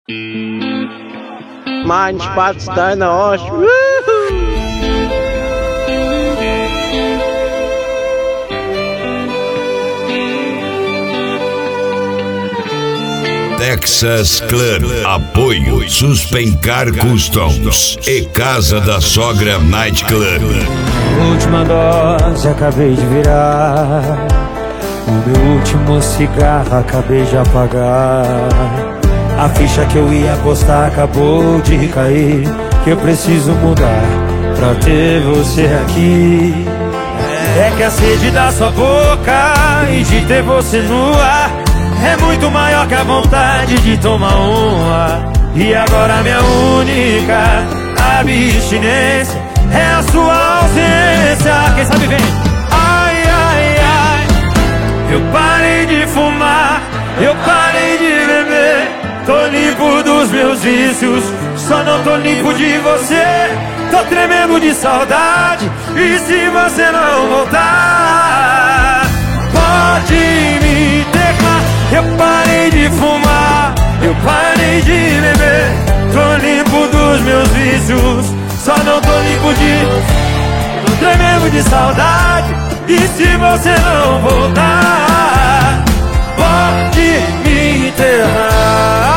Mind Spots da Osh. Texas Club, apoio Suspencar Customs e Casa da Sogra Night Club. Última dose acabei de virar, o meu último cigarro acabei de apagar. A ficha que eu ia apostar acabou de cair, que eu preciso mudar pra ter você aqui. É que a sede da sua boca e de ter você no ar é muito maior que a vontade de tomar uma. E agora minha única abstinência é a sua ausência. Quem sabe vem. Ai, ai, ai, eu parei de fumar, eu parei de beber. Tô limpo dos meus vícios, só não tô limpo de você. Tô tremendo de saudade, e se você não voltar, pode me deixar. Eu parei de fumar, eu parei de beber. Tô limpo dos meus vícios, só não tô limpo de... Tô tremendo de saudade, e se você não voltar, pode me enterrar.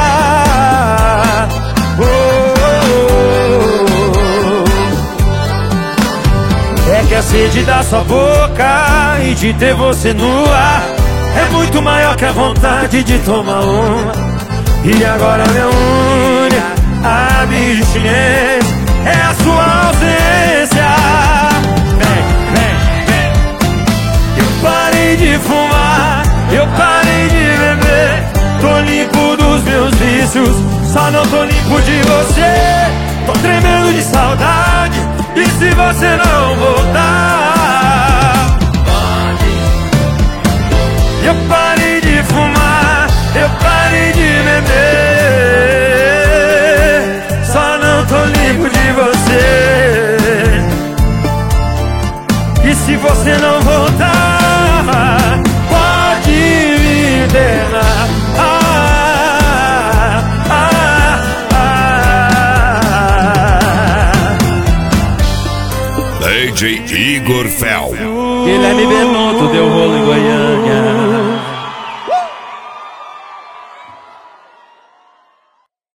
É que a sede da sua boca e de ter você no ar é muito maior que a vontade de tomar uma. E agora minha única abstinência é a sua ausência. Vem, vem, vem. Eu parei de fumar, eu parei de beber. Tô limpo dos meus vícios, só não tô limpo de você. Tô tremendo de saudade, e se você não voltar, eu parei de fumar, eu parei de beber. Só não tô limpo de você. E se você não voltar, pode me internar. DJ Igor Fel. Guilherme Benoto deu rolo em Goiânia.